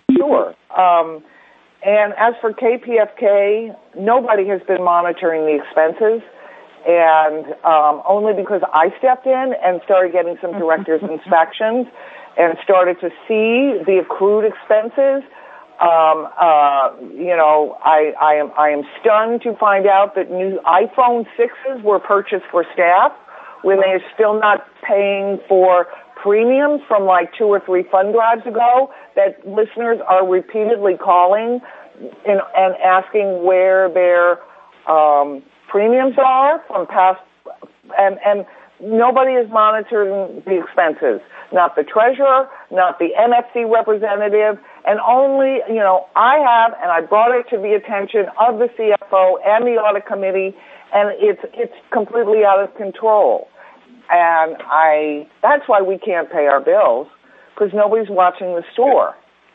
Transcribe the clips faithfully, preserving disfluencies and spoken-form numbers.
Sure. Um, and as for K P F K, nobody has been monitoring the expenses, and um, only because I stepped in and started getting some director's inspections and started to see the accrued expenses. Um, uh, you know, I, I am I am stunned to find out that new iPhone sixes were purchased for staff when they are still not paying for premiums from like two or three fund drives ago, that listeners are repeatedly calling and, and asking where their um, premiums are from past, and, and nobody is monitoring the expenses. Not the treasurer, not the N F C representative, and only, you know, I have, and I brought it to the attention of the C F O and the audit committee, and it's it's completely out of control. And I, that's why we can't pay our bills, because nobody's watching the store.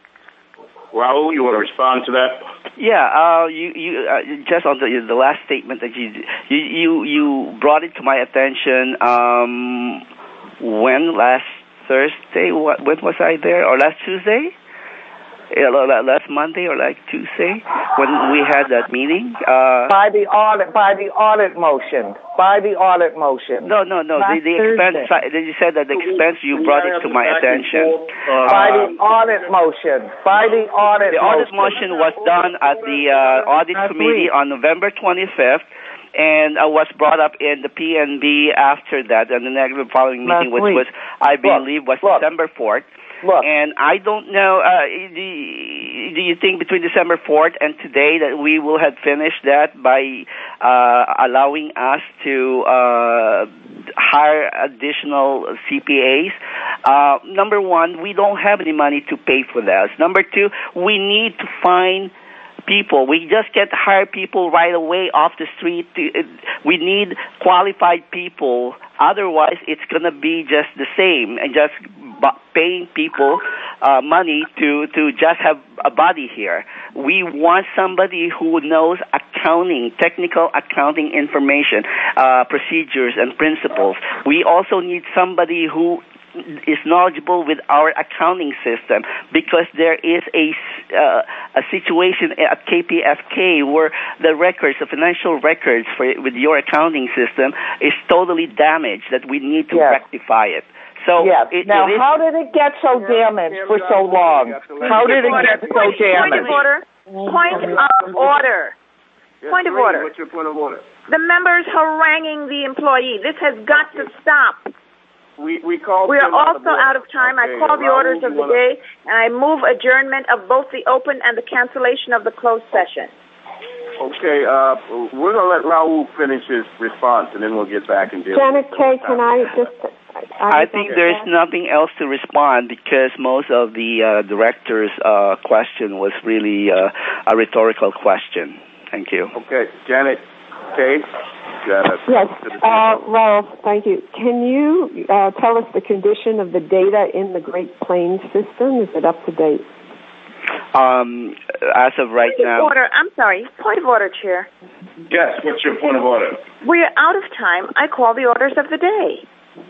Raul, you want to respond to that? Yeah, uh, you, you uh, just on the, the last statement that you, you, you, you brought it to my attention, um, when last Thursday, what, when was I there, or last Tuesday? Yeah, last Monday or like Tuesday when we had that meeting. Uh, by the audit, by the audit motion, by the audit motion. No, no, no. The, the expense. You said that the expense. You brought it to my attention. Uh, by the audit motion. By the audit. The audit motion, motion was done at the uh, audit committee on November twenty-fifth. And uh, was brought up in the P N B after that, and the next following meeting, which was, I believe, was look, December fourth. Look. And I don't know, uh, do, do you think between December fourth and today that we will have finished that by uh, allowing us to uh, hire additional C P As? Uh, number one, we don't have any money to pay for that. Number two, we need to find people. We just can't hire people right away off the street. We need qualified people. Otherwise, it's going to be just the same and just paying people uh, money to, to just have a body here. We want somebody who knows accounting, technical accounting information, uh, procedures and principles. We also need somebody who is knowledgeable with our accounting system, because there is a, uh, a situation at K P F K where the records, the financial records for with your accounting system is totally damaged, that we need to yes. rectify it. So yes. it, now, it is, how did it get so damaged for so long? How did it get so damaged? Point of order. Point of order. Point of order. What's your point of order? The members haranguing the employee. This has got to stop. We we called. We are also out of time. Okay, I call the orders of the day, and I move adjournment of both the open and the cancellation of the closed session. Okay, uh, we're going to let Raul finish his response, and then we'll get back and deal Janet with K., can I just... I, I think there's that. nothing else to respond, because most of the uh, director's uh, question was really uh, a rhetorical question. Thank you. Okay, Janet K., yes, uh, Ralph, thank you. Can you uh, tell us the condition of the data in the Great Plains system? Is it up to date? Um, as of right point now... Of order. I'm sorry. Point of order, Chair. Yes, what's your point of order? We're out of time. I call the orders of the day.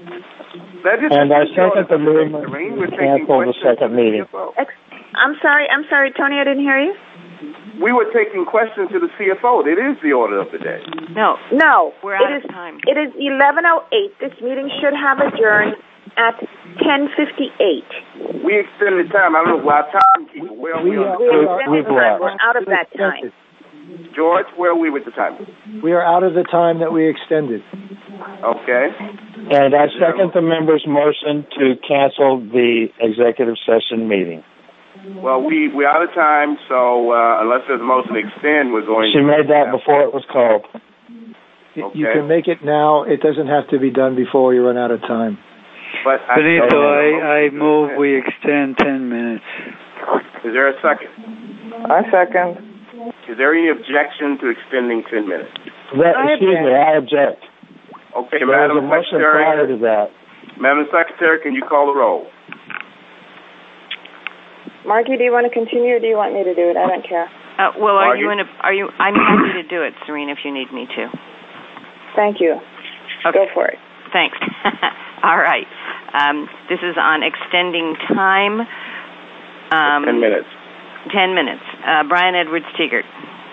And I second the movement to cancel the second meeting. I'm sorry. I'm sorry, Tony, I didn't hear you. We were taking questions to the C F O. It is the order of the day. No. No. We're out it of is, time. It is eleven oh eight. This meeting should have adjourned at ten fifty-eight. We extended time. I don't know why time people. Where are we? we on are, we are, We're out of that time. George, where are we with the time? We are out of the time that we extended. Okay. And I second the member's motion to cancel the executive session meeting. Well, we, we're out of time, so uh, unless there's a motion to extend, we're going she to... She made that before it was called. Okay. You can make it now. It doesn't have to be done before you run out of time. But Benito, I, I move we extend ten minutes. Is there a second? I second. Is there any objection to extending ten minutes? That, excuse me, I object. Okay, there Madam was a motion Secretary. prior to that. Madam Secretary, can you call the roll? Margie, do you want to continue, or do you want me to do it? I don't care. Uh, well, are Margie? you in a? Are you? I'm happy to do it, Serene, if you need me to. Thank you. Okay. Go for it. Thanks. All right. Um, this is on extending time. Um, ten minutes. Ten minutes. Uh, Brian Edwards Teegert.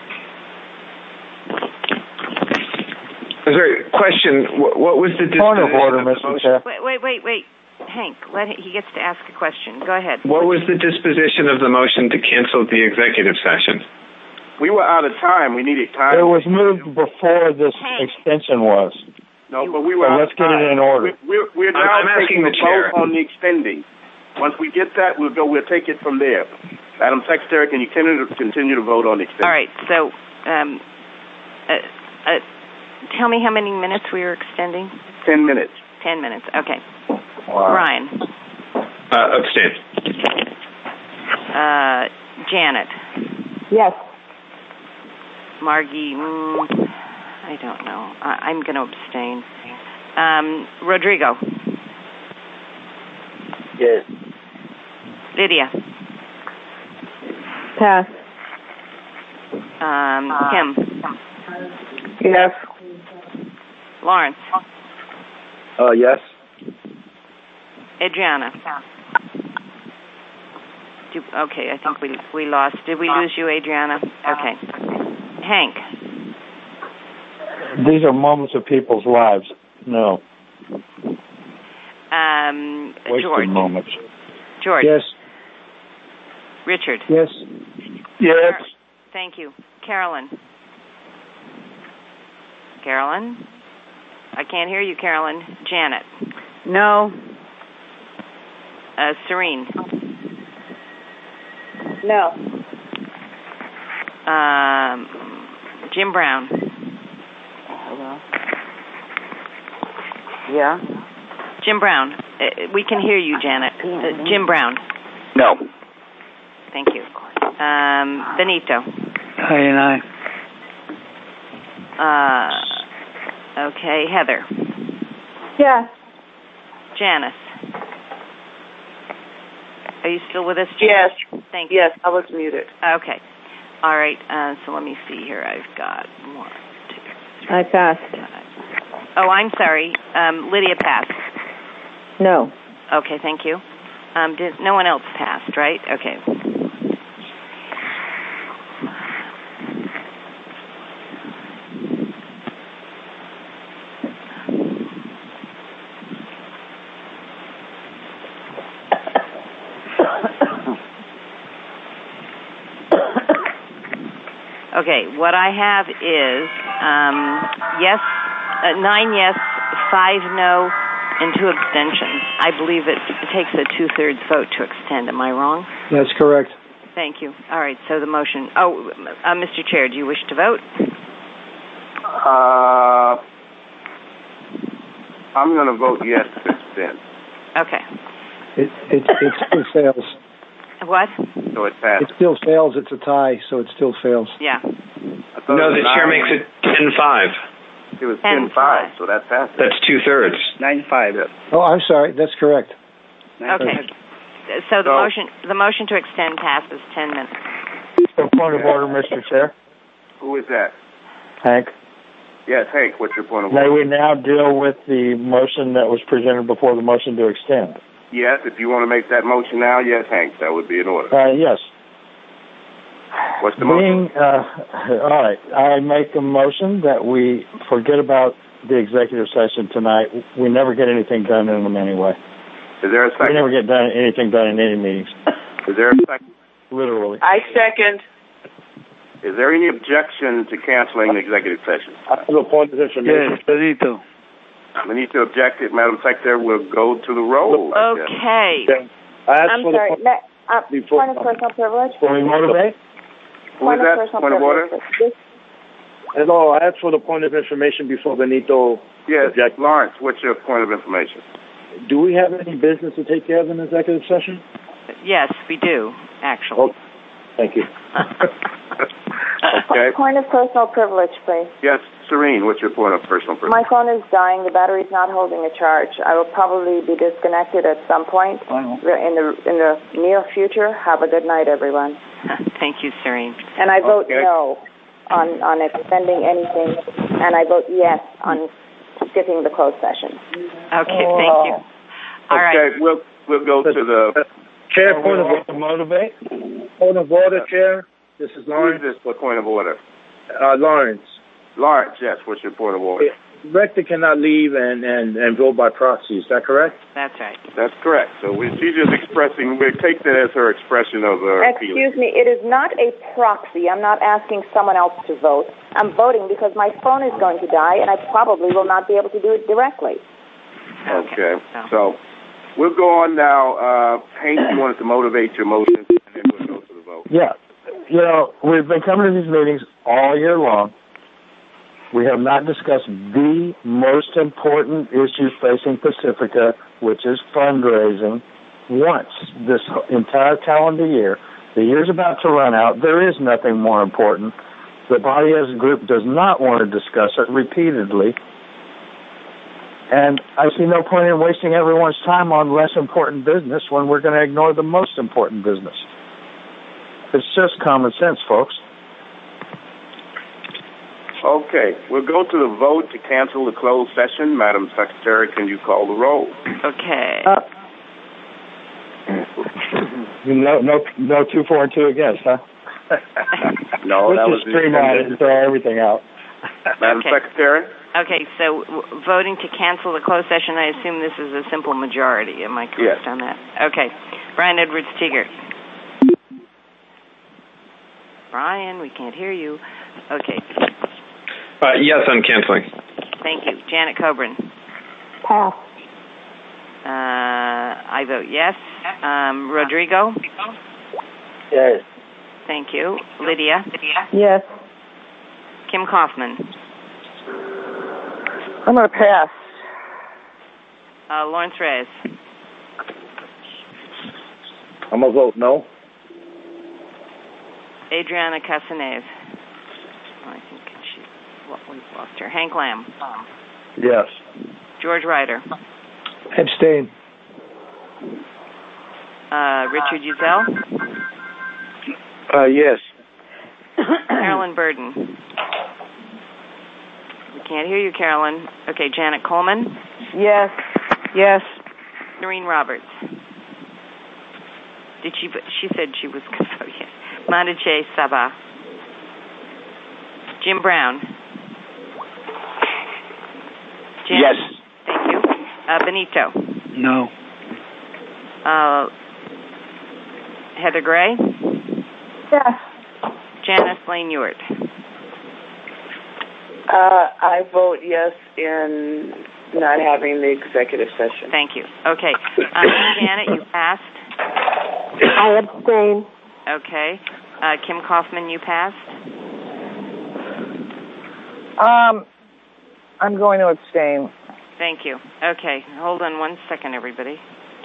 Sorry, question. What, what was the Point of order, disposition of the Mister motion? Chair. Wait, wait, wait, wait. Hank, let him, he gets to ask a question. Go ahead. What was the disposition of the motion to cancel the executive session? We were out of time. We needed time. It was moved before this Hank. extension was. No, but we were So out let's of get time. it in order. We're, we're, we're I'm- now I'm asking taking the a chair. vote on the extending. Once we get that, we'll go. We'll take it from there. Madam Secretary, can you continue to, continue to vote on the extension? All right, so um, uh, uh, tell me how many minutes we were extending? Ten minutes. Ten minutes, okay. Wow. Brian. Uh, abstain. Uh, Janet. Yes. Margie, mm, I don't know. I, I'm going to abstain. Um, Rodrigo. Yes. Lydia. Pass. Um, Kim. Yes. Lawrence. Uh, yes. Adriana. Do, okay, I think we we lost. Did we lose you, Adriana? Okay. Hank. These are moments of people's lives. No. Um, Wasted George. moments. George. Yes. Richard. Yes. Yes. Thank you. Carolyn. Carolyn? I can't hear you, Carolyn. Janet. No. Uh, Serene. No. Um, Jim Brown. Hello. Yeah. Jim Brown. Uh, we can hear you, Janet. Uh, Jim Brown. No. Thank you. Um, Benito. Aye and aye. Uh, okay, Heather. Yes. Janice. Are you still with us, Janice? Yes. Thank you. Yes, I was muted. Okay. All right. Uh, so let me see here. I've got one, two, three. I passed. Five. Oh, I'm sorry. Um, Lydia passed. No. Okay, thank you. Um, did no one else passed, right? Okay. Okay, what I have is um, yes, uh, nine yes, five no, and two abstentions. I believe it, it takes a two-thirds vote to extend. Am I wrong? That's correct. Thank you. All right, so the motion. Oh, uh, Mister Chair, do you wish to vote? Uh, I'm going to vote yes to extend. Okay. It it it still fails. What? So it passes. It still fails. It's a tie, so it still fails. Yeah. No, the chair makes it ten five. It was ten five, so that passes. That's two-thirds. nine five. Oh, I'm sorry. That's correct. Okay. So the So- motion the motion to extend passes ten minutes. So point of order, Mister Chair. Who is that? Hank. Yes, Hank, what's your point of May order? we now deal with the motion that was presented before the motion to extend? Yes, if you want to make that motion now, yes, Hank, that would be in order. Uh, yes. What's the motion? Being, uh, all right, I make a motion that we forget about the executive session tonight. We never get anything done in them anyway. Is there a We second? never get done anything done in any meetings. Is there a second? Literally. I second. Is there any objection to canceling the executive session? I have a point of information. Yes, Benito. We need to object it, Madam Secretary. We'll go to the roll. I guess. Okay. I'm sorry. Ma- uh, before- point of personal privilege. Can we motivate? Who is Point of that? personal Point of order? privilege. This- Hello, I asked for the point of information before Benito. Yes, Object. Lawrence, what's your point of information? Do we have any business to take care of in executive session? Yes, we do, actually. Oh, thank you. Okay. Point of personal privilege, please. Yes, Serene, what's your point of personal privilege? My phone is dying. The battery's not holding a charge. I will probably be disconnected at some point in the in the near future. Have a good night, everyone. Thank you, Serene. And I vote Okay. no on on extending anything, and I vote yes on skipping the closed session. Okay, thank you. All right. Okay, we'll we'll go to the Chair, point of order. Motivate? Point of order, Chair. This is Lawrence. Who is this for point of order? Uh, Lawrence. Lawrence, yes. What's your point of order? Director cannot leave and, and, and vote by proxy. Is that correct? That's right. That's correct. So we, she's just expressing, we take that as her expression of her Excuse me, it is not a proxy. I'm not asking someone else to vote. I'm voting because my phone is going to die, and I probably will not be able to do it directly. Okay. So we'll go on now. Uh, Hank, you wanted to motivate your motion, and then we'll go to the vote. Yeah. You know, we've been coming to these meetings all year long. We have not discussed the most important issue facing Pacifica, which is fundraising, once this entire calendar year. The year's about to run out. There is nothing more important. The body as a group does not want to discuss it repeatedly. And I see no point in wasting everyone's time on less important business when we're going to ignore the most important business. It's just common sense, folks. Okay, we'll go to the vote to cancel the closed session. Madam Secretary, can you call the roll? Okay. Uh, no, no, no, two, four, and two against, huh? No, Let's that just was streamline it and throw everything out. Madam Okay. Secretary? Okay, so w- voting to cancel the closed session, I assume this is a simple majority. Am I correct Yes. on that? Okay. Brian Edwards Teeger. Brian, we can't hear you. Okay. Uh, yes, I'm canceling. Thank you. Janet Coburn. Pass. Uh, I vote yes. Um, Rodrigo? Yes. Thank you. Lydia? Yes. Kim Kaufman? I'm going to pass. Uh, Lawrence Reyes? I'm going to vote no. Adriana Casaneve? Oh, I think she, well, we've lost her. Hank Lamb? Yes. George Ryder? Abstain. Uh, Richard Uzel? Uh, yes. Carolyn Burden? We can't hear you, Carolyn. Okay, Janet Coleman? Yes. Yes. Noreen Roberts? Did she? She said she was going to vote yes. Mondache Sabah? Jim Brown? Jim? Yes. Thank you. Uh, Benito? No. Uh, Heather Gray? Yes. Janice Lane Ewart? Uh, I vote yes in not having the executive session. Thank you. Okay. Um, Janet, you passed? I abstain. Okay. Uh, Kim Kaufman, you passed? Um, I'm going to abstain. Thank you. Okay. Hold on one second, everybody.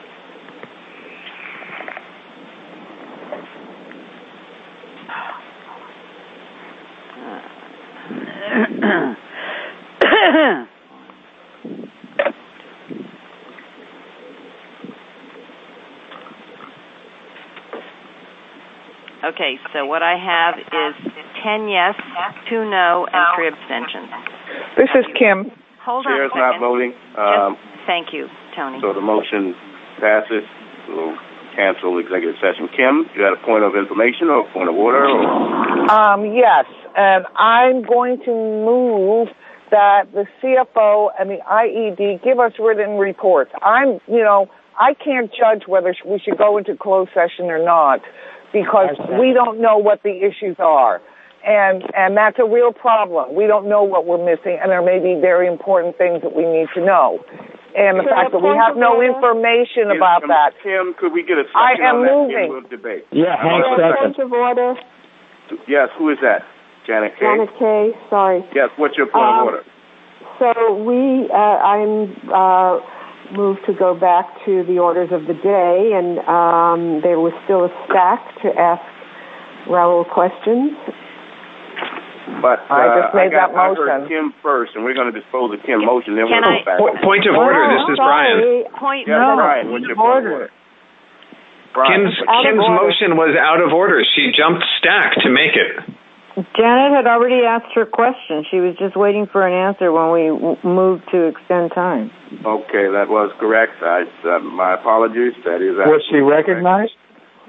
Okay, so what I have is ten yes, two no, and three abstentions. This is Kim. Hold on Chair's a not second. voting. Just, Um, thank you, Tony. so the motion passes. We'll cancel executive session. Kim, you got a point of information or a point of order? Or? Um, yes, and I'm going to move that the C F O and the I E D give us written reports. I'm, you know, I can't judge whether we should go into closed session or not because we don't know what the issues are. And and that's a real problem. We don't know what we're missing, and there may be very important things that we need to know. And the Can fact I that we point have no of order? information Is- about um, that. Kim, could we get a second I am on that? moving. Kim, we'll debate. Yeah, Hank Hold on a second. Point of order. Yes, who is that? Janet K? Janet K. Sorry. Yes, what's your point Um, of order? So we, uh, I'm uh, moved to go back to the orders of the day, and um, there was still a stack to ask Raul questions. But uh, I just made got, that I motion. heard Kim first, and we're going to dispose of Kim motion, then Can we'll I- go back. Po- point of order. Oh, This is Brian. sorry. Point Yes, no. Brian, what's your point of order? Brian, Kim's, what's- Out of Kim's order. motion was out of order. She jumped stack to make it. Janet had already asked her question. She was just waiting for an answer when we w- moved to extend time. Okay, that was correct. I, uh, my apologies. That is Was she absolutely correct. recognized?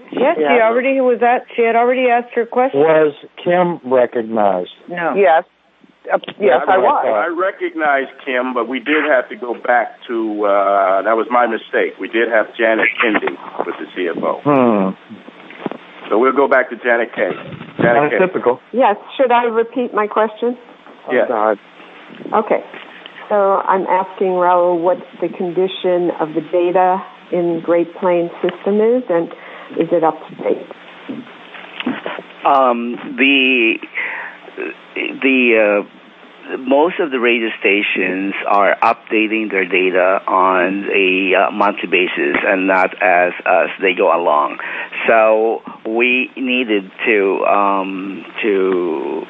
Yes, she Yeah. already was at. She had already asked her question. Was Kim recognized? No. Yes. Uh, yes, I was. I recognize Kim, but we did have to go back to, uh, that was my mistake. We did have Janet Kendi with the C F O. Hmm. So we'll go back to Janet K. Janet K. Typical. Yes. Should I repeat my question? Yes. Oh, Okay. So I'm asking Raul what the condition of the data in Great Plains system is, and is it up to date? Um, the the uh, most of the radio stations are updating their data on a uh, monthly basis and not as as they go along. So we needed to um, to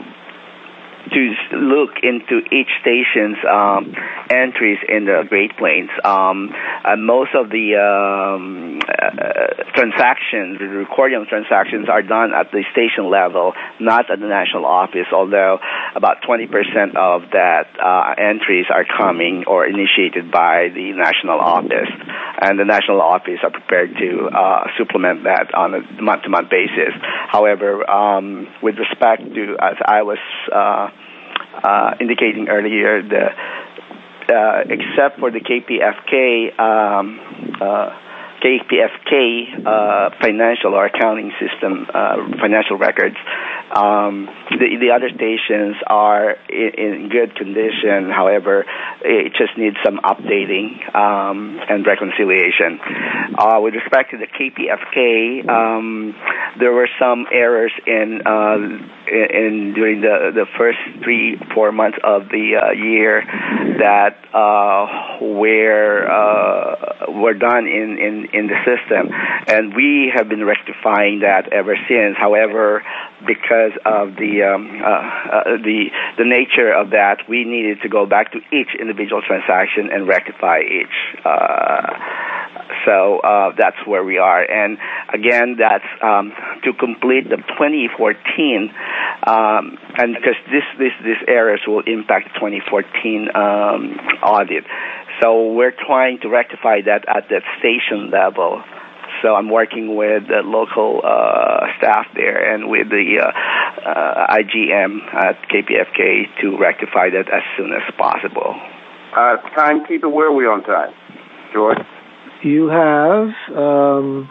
to look into each station's um, entries in the Great Plains. Um, and most of the um, uh, transactions, the recording of transactions, are done at the station level, not at the national office, although about twenty percent of that uh, entries are coming or initiated by the national office. And the national office are prepared to uh, supplement that on a month-to-month basis. However, um, with respect to, as I was uh, uh, indicating earlier, the uh, except for the K P F K um, uh, K P F K uh, financial or accounting system, uh, financial records, um, the, the other stations are in, in good condition. However, it just needs some updating um, and reconciliation. Uh, with respect to the K P F K, um, there were some errors in, uh, in, in during the, the first three, four months of the uh, year that uh, were uh, were done in, in in the system, and we have been rectifying that ever since. However, because of the um, uh, uh, the the nature of that, we needed to go back to each individual transaction and rectify each. Uh, so uh, that's where we are, and again, that's um, to complete the twenty fourteen, um, and because this this this errors will impact the twenty fourteen um, audit. So we're trying to rectify that at that station level. So I'm working with the local uh, staff there and with the uh, uh, I G M at K P F K to rectify that as soon as possible. Uh, timekeeper, where are we on time? George? You have um,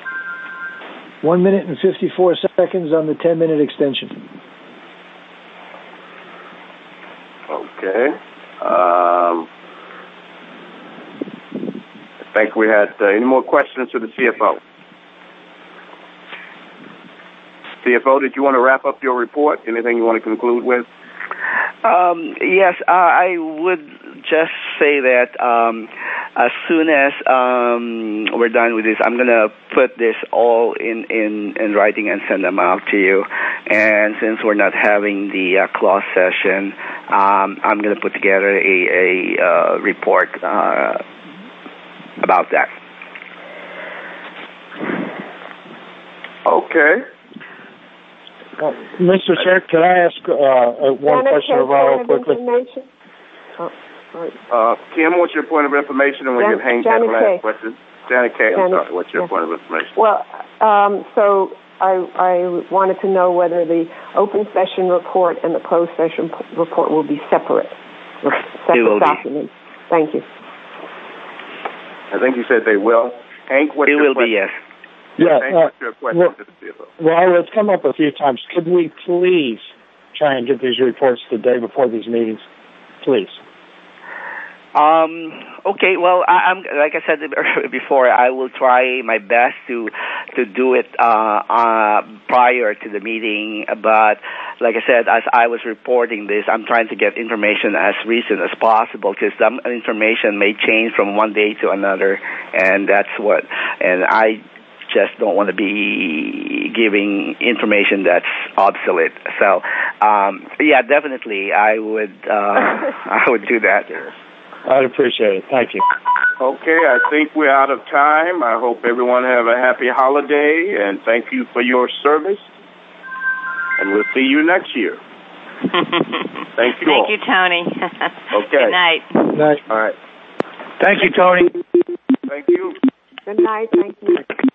one minute and fifty-four seconds on the ten-minute extension. Okay. Um, I think we had uh, any more questions to the C F O? C F O, did you want to wrap up your report? Anything you want to conclude with? Um, yes, uh, I would just say that um, as soon as um, we're done with this, I'm going to put this all in, in, in writing and send them out to you. And since we're not having the uh, closed session, um, I'm going to put together a, a uh, report uh, about that. Okay. Uh, Mister Chair, can I ask uh, one Janet, question of Raul quickly? Oh, right. Uh, Kim, what's your point of information? And we Jan- can hang Janet that last K. question. Janet K, I'm Janet, sorry. What's your yes. point of information? Well, um, so I, I wanted to know whether the open session report and the closed session p- report will be separate, separate It will documents. Be. Thank you. I think you said they will. Hank, what's it your will question? be, yes. Yeah, Hank, uh, what's your question well, to the C F O? well, it's come up a few times. Could we please try and get these reports the day before these meetings? Please. Um, okay, well, I, I'm like I said before, I will try my best to to do it uh, uh, prior to the meeting. But like I said, as I was reporting this, I'm trying to get information as recent as possible because some information may change from one day to another, and that's what. And I just don't want to be giving information that's obsolete. So, um, yeah, definitely, I would uh, I would do that. I'd appreciate it. Thank you. Okay, I think we're out of time. I hope everyone have a happy holiday, and thank you for your service. And we'll see you next year. Thank you Thank all. you, Tony. Okay. Good night. Good night. All right. Thank you, Tony. Thank you. Good night. Thank you.